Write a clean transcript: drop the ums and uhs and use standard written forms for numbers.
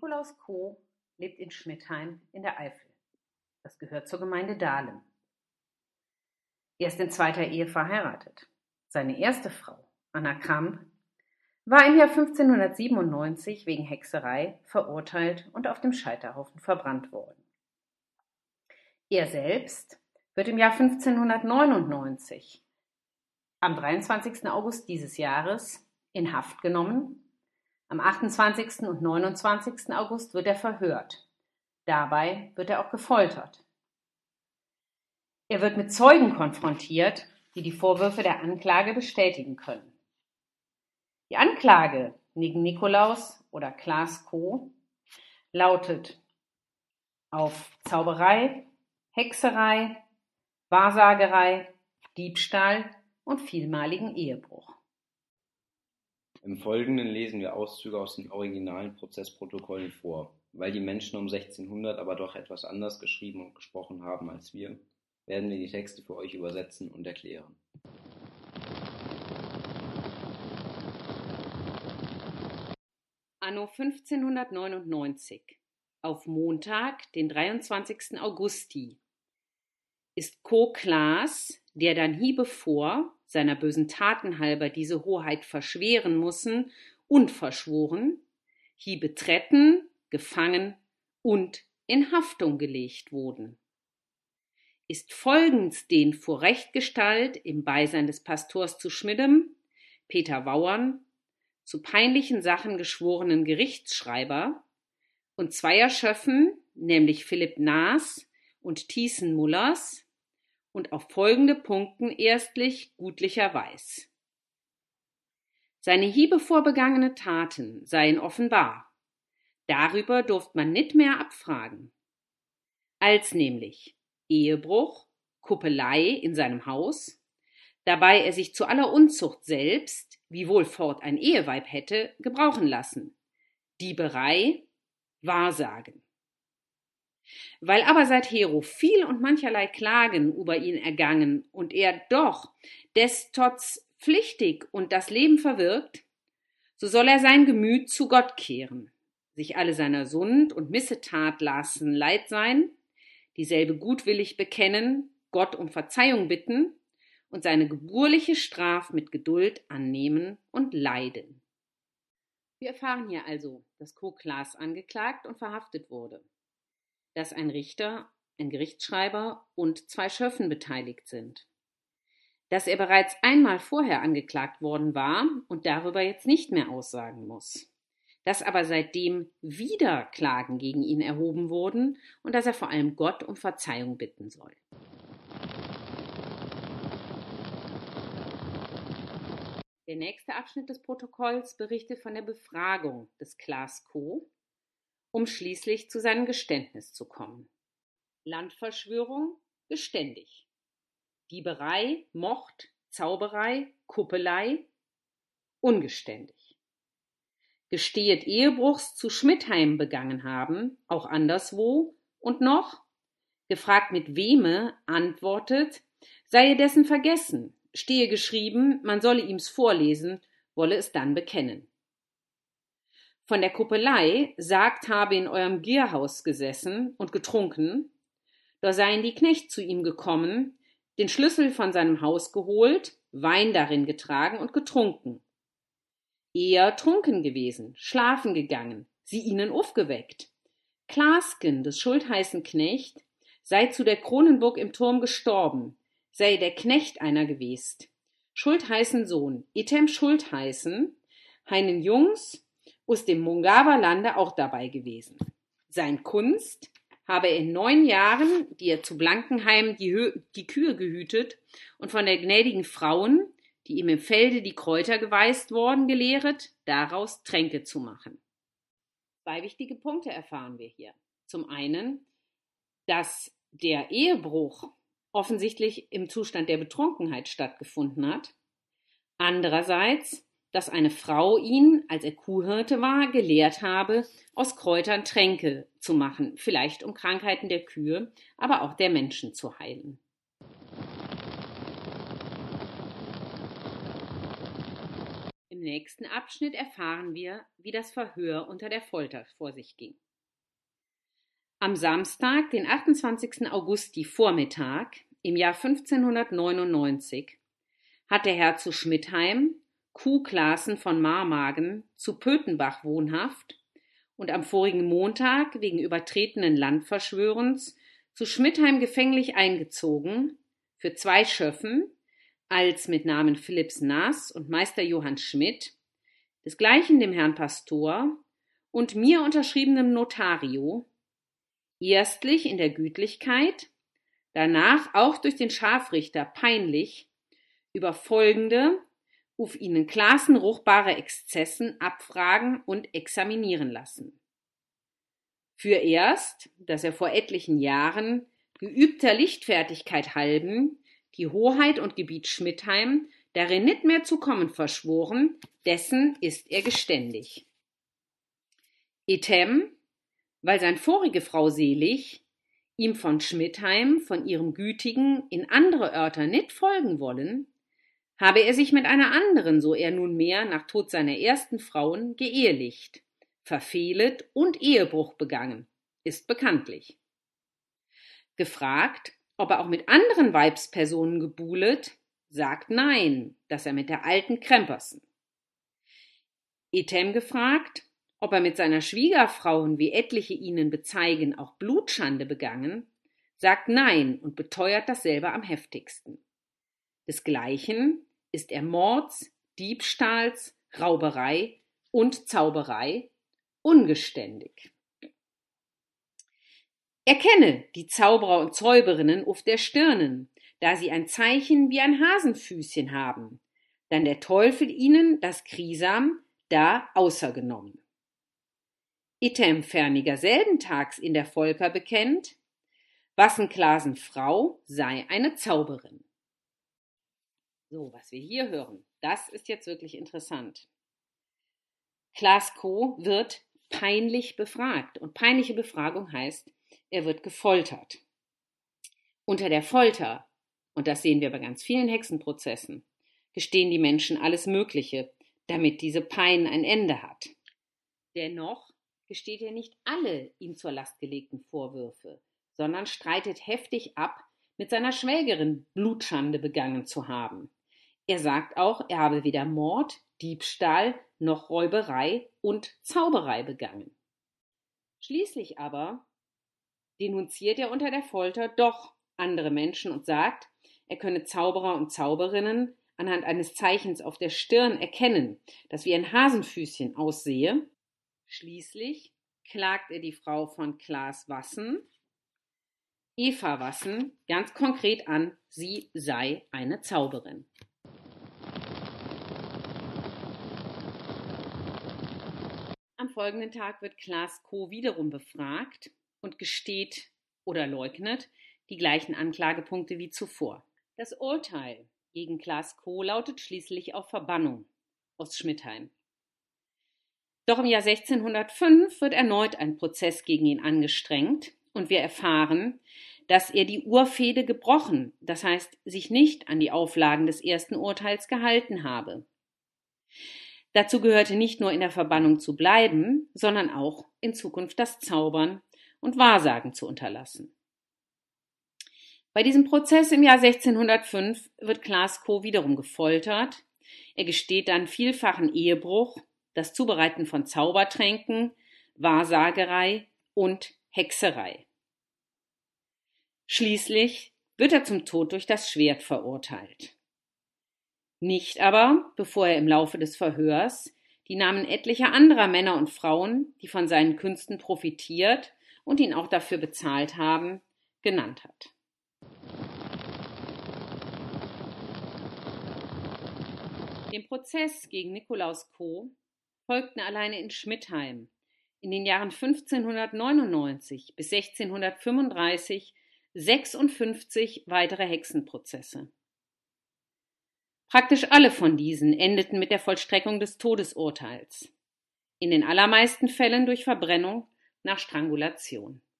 Nikolaus Koh lebt in Schmidheim in der Eifel. Das gehört zur Gemeinde Dahlem. Er ist in zweiter Ehe verheiratet. Seine erste Frau, Anna Kramp, war im Jahr 1597 wegen Hexerei verurteilt und auf dem Scheiterhaufen verbrannt worden. Er selbst wird im Jahr 1599, am 23. August dieses Jahres, in Haft genommen. Am 28. und 29. August wird er verhört. Dabei wird er auch gefoltert. Er wird mit Zeugen konfrontiert, die die Vorwürfe der Anklage bestätigen können. Die Anklage gegen Nikolaus oder Klaas Koh lautet auf Zauberei, Hexerei, Wahrsagerei, Diebstahl und vielmaligen Ehebruch. Im Folgenden lesen wir Auszüge aus den originalen Prozessprotokollen vor. Weil die Menschen um 1600 aber doch etwas anders geschrieben und gesprochen haben als wir, werden wir die Texte für euch übersetzen und erklären. Anno 1599, auf Montag, den 23. Augusti, ist Koh Klaas, der dann hiebevor seiner bösen Taten halber diese Hoheit verschweren mussen und verschworen, hie betretten, gefangen und in Haftung gelegt wurden. Ist folgends den vor Rechtgestalt im Beisein des Pastors zu Schmidhem, Peter Wauern, zu peinlichen Sachen geschworenen Gerichtsschreiber und zweier Schöffen, nämlich Philipp Naas und Thiessen Mullers, und auf folgende Punkten erstlich gutlicherweis. Seine hiebevor begangene Taten seien offenbar. Darüber durft man nicht mehr abfragen. Als nämlich Ehebruch, Kuppelei in seinem Haus, dabei er sich zu aller Unzucht selbst, wiewohl fort ein Eheweib hätte, gebrauchen lassen, Dieberei, Wahrsagen. Weil aber seithero viel und mancherlei Klagen über ihn ergangen und er doch des trotz pflichtig und das Leben verwirkt, so soll er sein Gemüt zu Gott kehren, sich alle seiner Sund und Missetat lassen leid sein, dieselbe gutwillig bekennen, Gott um Verzeihung bitten und seine geburliche Straf mit Geduld annehmen und leiden. Wir erfahren hier also, dass Koh Klaas angeklagt und verhaftet wurde, dass ein Richter, ein Gerichtsschreiber und zwei Schöffen beteiligt sind, dass er bereits einmal vorher angeklagt worden war und darüber jetzt nicht mehr aussagen muss, dass aber seitdem wieder Klagen gegen ihn erhoben wurden und dass er vor allem Gott um Verzeihung bitten soll. Der nächste Abschnitt des Protokolls berichtet von der Befragung des Klaas Koh, um schließlich zu seinem Geständnis zu kommen. Landverschwörung, geständig. Dieberei, Mord, Zauberei, Kuppelei, ungeständig. Gestehet Ehebruchs zu Schmidheim begangen haben, auch anderswo, und noch, gefragt mit Wehme, antwortet, sei dessen vergessen, stehe geschrieben, man solle ihm's vorlesen, wolle es dann bekennen. Von der Kuppelei sagt, habe in eurem Gierhaus gesessen und getrunken, da seien die Knecht zu ihm gekommen, den Schlüssel von seinem Haus geholt, Wein darin getragen und getrunken. Er trunken gewesen, schlafen gegangen, sie ihnen aufgeweckt. Klaasken, des Schultheißen Knecht, sei zu der Kronenburg im Turm gestorben, sei der Knecht einer gewest. Schultheißen Sohn, Item Schultheißen, heinen Jungs, aus dem Mungaberlande auch dabei gewesen. Sein Kunst habe er in 9 Jahren, die er zu Blankenheim die Kühe gehütet und von der gnädigen Frauen, die ihm im Felde die Kräuter geweißt worden, gelehret, daraus Tränke zu machen. 2 wichtige Punkte erfahren wir hier. Zum einen, dass der Ehebruch offensichtlich im Zustand der Betrunkenheit stattgefunden hat. Andererseits, dass eine Frau ihn, als er Kuhhirte war, gelehrt habe, aus Kräutern Tränke zu machen, vielleicht um Krankheiten der Kühe, aber auch der Menschen zu heilen. Im Im nächsten Abschnitt erfahren wir, wie das Verhör unter der Folter vor sich ging. Am Samstag, den 28. Augusti Vormittag im Jahr 1599, hat der Herr zu Schmidheim, Q. Clasen von Marmagen, zu Pöthenbach wohnhaft und am vorigen Montag wegen übertretenen Landverschwörens zu Schmidheim gefänglich eingezogen, für 2 Schöffen, als mit Namen Philipps Naß und Meister Johann Schmidt, desgleichen dem Herrn Pastor und mir unterschriebenem Notario, erstlich in der Gütlichkeit, danach auch durch den Scharfrichter peinlich, über folgende auf ihnen klassenruchbare Exzessen abfragen und examinieren lassen. Fürerst, dass er vor etlichen Jahren geübter Lichtfertigkeit halben die Hoheit und Gebiet Schmidheim darin nicht mehr zu kommen verschworen, dessen ist er geständig. Etem, weil sein vorige Frau selig, ihm von Schmidheim, von ihrem Gütigen in andere Örter nicht folgen wollen, habe er sich mit einer anderen, so er nunmehr nach Tod seiner ersten Frauen, geehelicht, verfehlet und Ehebruch begangen, ist bekanntlich. Gefragt, ob er auch mit anderen Weibspersonen gebuhlet, sagt nein, dass er mit der alten Krempersen. Etem gefragt, ob er mit seiner Schwiegerfrauen, wie etliche ihnen bezeigen, auch Blutschande begangen, sagt nein und beteuert dasselbe am heftigsten. Desgleichen ist er Mords, Diebstahls, Rauberei und Zauberei ungeständig. Erkenne die Zauberer und Zäuberinnen auf der Stirnen, da sie ein Zeichen wie ein Hasenfüßchen haben, dann der Teufel ihnen das Krisam da außergenommen. Item ferniger selben Tags in der Volker bekennt, wassen Klasen Frau sei eine Zauberin. So, was wir hier hören, das ist jetzt wirklich interessant. Klaas Koh wird peinlich befragt und peinliche Befragung heißt, er wird gefoltert. Unter der Folter, und das sehen wir bei ganz vielen Hexenprozessen, gestehen die Menschen alles Mögliche, damit diese Pein ein Ende hat. Dennoch gesteht er nicht alle ihm zur Last gelegten Vorwürfe, sondern streitet heftig ab, mit seiner Schwägerin Blutschande begangen zu haben. Er sagt auch, er habe weder Mord, Diebstahl noch Räuberei und Zauberei begangen. Schließlich aber denunziert er unter der Folter doch andere Menschen und sagt, er könne Zauberer und Zauberinnen anhand eines Zeichens auf der Stirn erkennen, das wie ein Hasenfüßchen aussehe. Schließlich klagt er die Frau von Klaas Wassen, Eva Wassen, ganz konkret an, sie sei eine Zauberin. Am folgenden Tag wird Klaas Koh wiederum befragt und gesteht oder leugnet die gleichen Anklagepunkte wie zuvor. Das Urteil gegen Klaas Koh lautet schließlich auf Verbannung aus Schmidheim. Doch im Jahr 1605 wird erneut ein Prozess gegen ihn angestrengt und wir erfahren, dass er die Urfehde gebrochen, das heißt, sich nicht an die Auflagen des ersten Urteils gehalten habe. Dazu gehörte nicht nur in der Verbannung zu bleiben, sondern auch in Zukunft das Zaubern und Wahrsagen zu unterlassen. Bei diesem Prozess im Jahr 1605 wird Klaas Koh wiederum gefoltert. Er gesteht dann vielfachen Ehebruch, das Zubereiten von Zaubertränken, Wahrsagerei und Hexerei. Schließlich wird er zum Tod durch das Schwert verurteilt. Nicht aber, bevor er im Laufe des Verhörs die Namen etlicher anderer Männer und Frauen, die von seinen Künsten profitiert und ihn auch dafür bezahlt haben, genannt hat. Dem Prozess gegen Nikolaus Koh folgten alleine in Schmidheim in den Jahren 1599 bis 1635 56 weitere Hexenprozesse. Praktisch alle von diesen endeten mit der Vollstreckung des Todesurteils, in den allermeisten Fällen durch Verbrennung nach Strangulation.